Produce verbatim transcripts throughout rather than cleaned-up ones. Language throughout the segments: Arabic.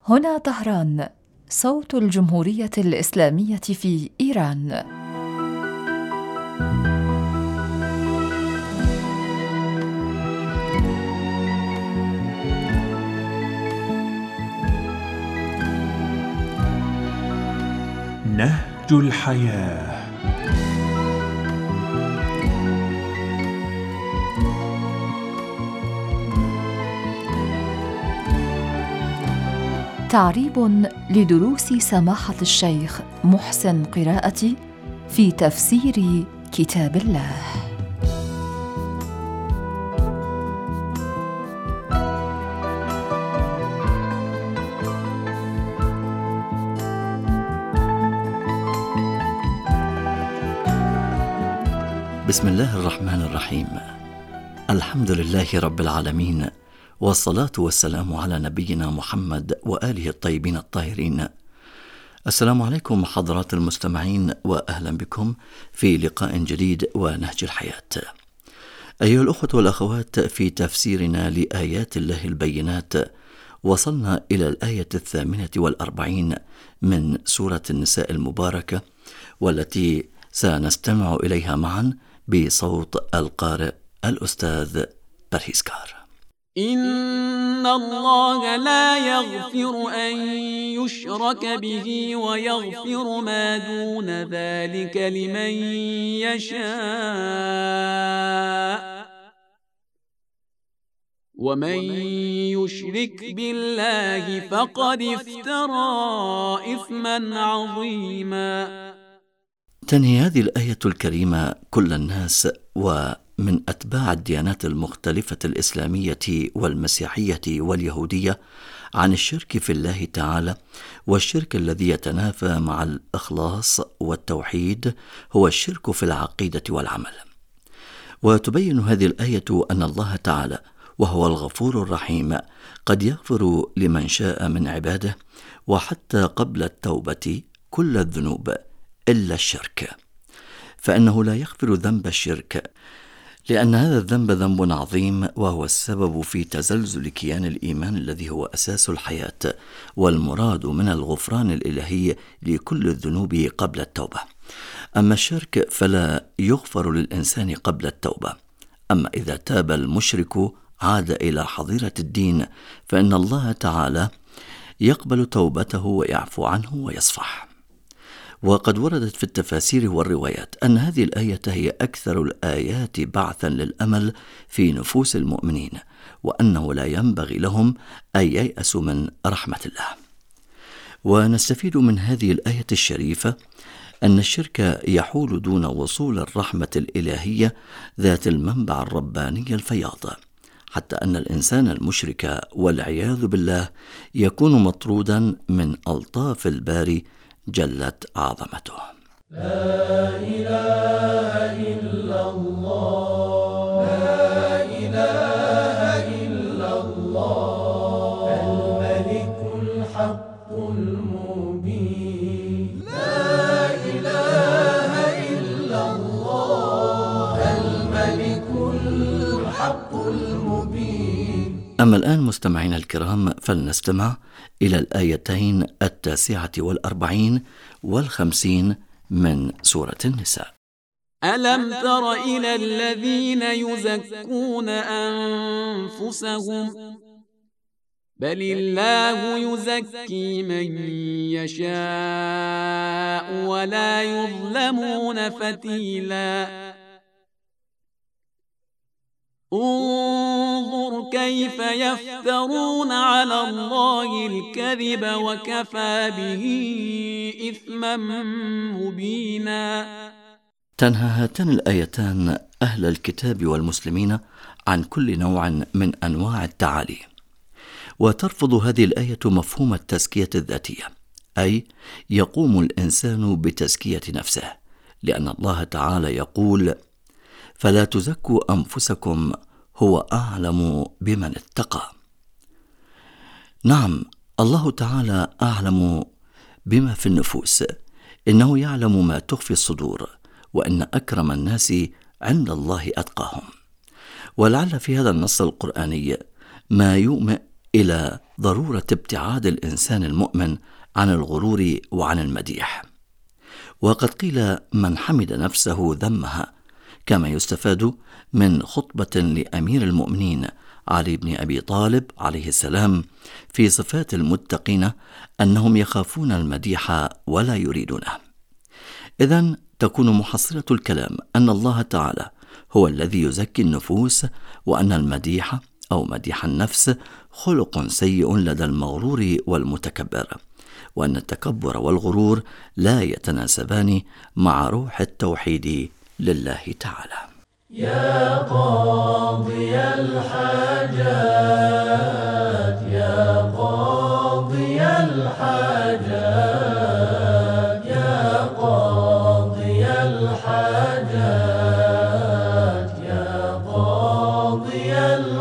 هنا طهران، صوت الجمهورية الإسلامية في إيران. نهج الحياة. تعريب لدروس سماحة الشيخ محسن قراءتي في تفسير كتاب الله. بسم الله الرحمن الرحيم. الحمد لله رب العالمين، والصلاة والسلام على نبينا محمد وآله الطيبين الطاهرين. السلام عليكم حضرات المستمعين، وأهلا بكم في لقاء جديد ونهج الحياة. أيها الأخوة والأخوات، في تفسيرنا لآيات الله البينات وصلنا إلى الآية الثامنة والأربعين من سورة النساء المباركة، والتي سنستمع إليها معا بصوت القارئ الأستاذ برهيسكار. إن الله لا يغفر أن يشرك به ويغفر ما دون ذلك لمن يشاء، ومن يشرك بالله فقد افترى إثما عظيما. تنهي هذه الآية الكريمة كل الناس ومن أتباع الديانات المختلفة الإسلامية والمسيحية واليهودية عن الشرك في الله تعالى، والشرك الذي يتنافى مع الإخلاص والتوحيد هو الشرك في العقيدة والعمل. وتبين هذه الآية أن الله تعالى وهو الغفور الرحيم قد يغفر لمن شاء من عباده، وحتى قبل التوبة كل الذنوب إلا الشرك، فإنه لا يغفر ذنب الشرك، لأن هذا الذنب ذنب عظيم، وهو السبب في تزلزل كيان الإيمان الذي هو أساس الحياة، والمراد من الغفران الإلهي لكل الذنوب قبل التوبة. أما الشرك فلا يغفر للإنسان قبل التوبة. أما إذا تاب المشرك عاد إلى حظيرة الدين، فإن الله تعالى يقبل توبته ويعفو عنه ويصفح. وقد وردت في التفاسير والروايات أن هذه الآية هي أكثر الآيات بعثا للأمل في نفوس المؤمنين، وأنه لا ينبغي لهم أن ييأسوا من رحمة الله. ونستفيد من هذه الآية الشريفة أن الشرك يحول دون وصول الرحمة الإلهية ذات المنبع الرباني الفياض، حتى أن الإنسان المشرك والعياذ بالله يكون مطرودا من ألطاف الباري جلت عظمته. لا إله إلا الله، لا إله إلا الله، الملك الحق المبين. لا إله إلا الله، الملك الحق المبين. أما الآن مستمعينا الكرام، فلنستمع إلى الآيتين التاسعة والأربعين والخمسين من سورة النساء. ألم تر إلى الذين يزكون أنفسهم بل الله يزكي من يشاء ولا يظلمون فتيلا. انظر كيف يفترون على الله الكذب وكفى به إثما مبينا. تنهى هاتان الآيتان أهل الكتاب والمسلمين عن كل نوع من أنواع التعالي، وترفض هذه الآية مفهوم التزكية الذاتية، أي يقوم الإنسان بتزكية نفسه، لأن الله تعالى يقول: فلا تزكوا أنفسكم هو أعلم بمن اتقى. نعم، الله تعالى أعلم بما في النفوس، إنه يعلم ما تخفي الصدور، وإن أكرم الناس عند الله أتقاهم. ولعل في هذا النص القرآني ما يؤمئ إلى ضرورة ابتعاد الإنسان المؤمن عن الغرور وعن المديح. وقد قيل من حمد نفسه ذمها، كما يستفاد من خطبة لأمير المؤمنين علي بن أبي طالب عليه السلام في صفات المتقين أنهم يخافون المديح ولا يريدونه. إذن تكون محصلة الكلام أن الله تعالى هو الذي يزكي النفوس، وأن المديح أو مديح النفس خلق سيء لدى المغرور والمتكبر، وأن التكبر والغرور لا يتناسبان مع روح التوحيد لله تعالى. يا قاضي الحاجات يا قاضي الحاجات يا قاضي الحاجات يا قاضي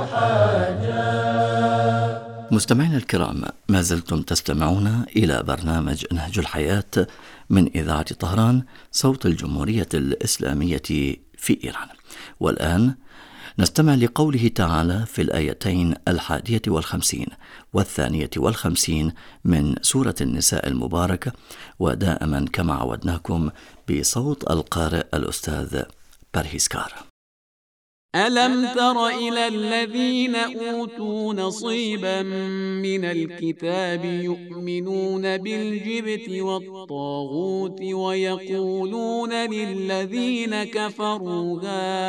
الحاجات. مستمعينا الكرام، ما زلتم تستمعون إلى برنامج نهج الحياة من إذاعة طهران، صوت الجمهورية الإسلامية في إيران. والآن نستمع لقوله تعالى في الآيتين الحادية والخمسين والثانية والخمسين من سورة النساء المباركة، ودائما كما عودناكم بصوت القارئ الأستاذ برهيسكار. ألم تر إلى الذين أوتوا نصيبا من الكتاب يؤمنون بالجبت والطاغوت ويقولون للذين كفروا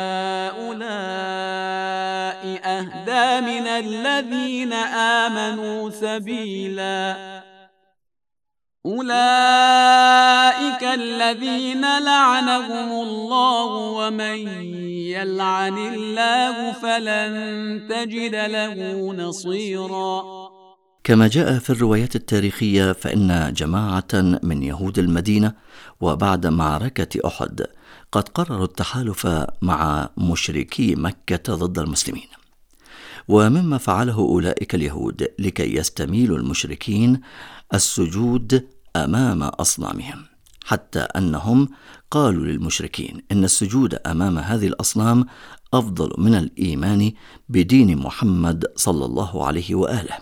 هؤلاء أهدى من الذين آمنوا سبيلا أولئك الذين لعنهم الله ومن يلعن الله فلن تجد له نصيرا. كما جاء في الروايات التاريخية فإن جماعة من يهود المدينة وبعد معركة أحد قد قرروا التحالف مع مشركي مكة ضد المسلمين. ومما فعله أولئك اليهود لكي يستميلوا المشركين السجود أمام أصنامهم، حتى أنهم قالوا للمشركين إن السجود أمام هذه الأصنام أفضل من الإيمان بدين محمد صلى الله عليه وآله.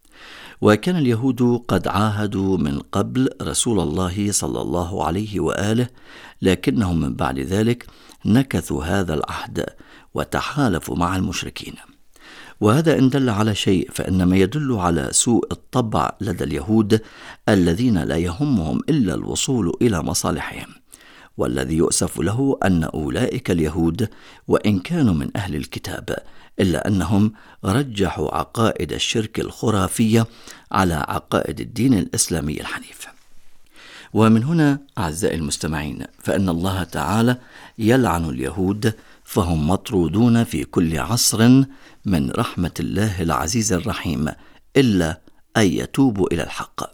وكان اليهود قد عاهدوا من قبل رسول الله صلى الله عليه وآله، لكنهم من بعد ذلك نكثوا هذا العهد وتحالفوا مع المشركين. وهذا إن دل على شيء فإنما يدل على سوء الطبع لدى اليهود الذين لا يهمهم إلا الوصول إلى مصالحهم. والذي يؤسف له أن أولئك اليهود وإن كانوا من أهل الكتاب إلا أنهم رجحوا عقائد الشرك الخرافية على عقائد الدين الإسلامي الحنيف. ومن هنا أعزائي المستمعين فإن الله تعالى يلعن اليهود، فهم مطرودون في كل عصر من رحمة الله العزيز الرحيم إلا أن يتوبوا إلى الحق.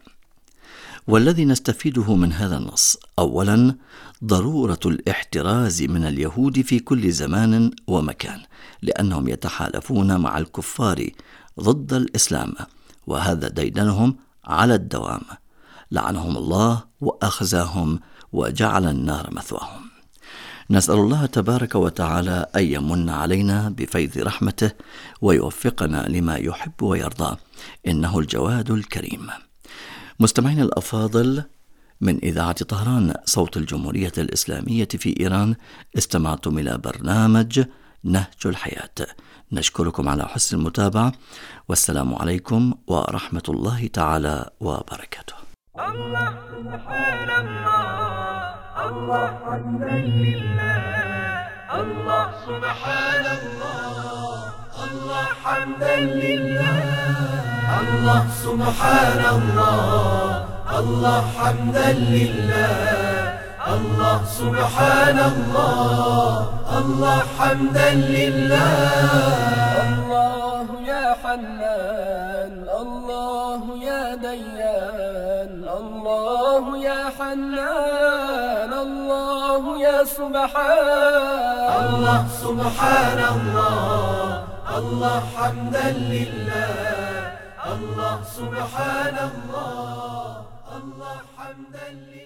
والذي نستفيده من هذا النص أولا ضرورة الاحتراز من اليهود في كل زمان ومكان، لأنهم يتحالفون مع الكفار ضد الإسلام، وهذا ديدنهم على الدوام. لعنهم الله وأخزاهم وجعل النار مثواهم. نسأل الله تبارك وتعالى أن يمن علينا بفيض رحمته ويوفقنا لما يحب ويرضى، إنه الجواد الكريم. مستمعين الأفاضل، من إذاعة طهران صوت الجمهورية الإسلامية في إيران، استمعتم إلى برنامج نهج الحياة. نشكركم على حسن المتابعة، والسلام عليكم ورحمة الله تعالى وبركاته. الله سبحان الله، الله حمدا لله، الله سبحان الله، الله حمدا لله، الله سبحان الله، الله حمدا لله، الله سبحان الله، الله حمدا لله. الله يا حنان، الله يا ديان، الله يا حنان، الله يا سبحان، الله سبحان الله، الله حمدا لله، الله سبحان الله، الله حمدا لله.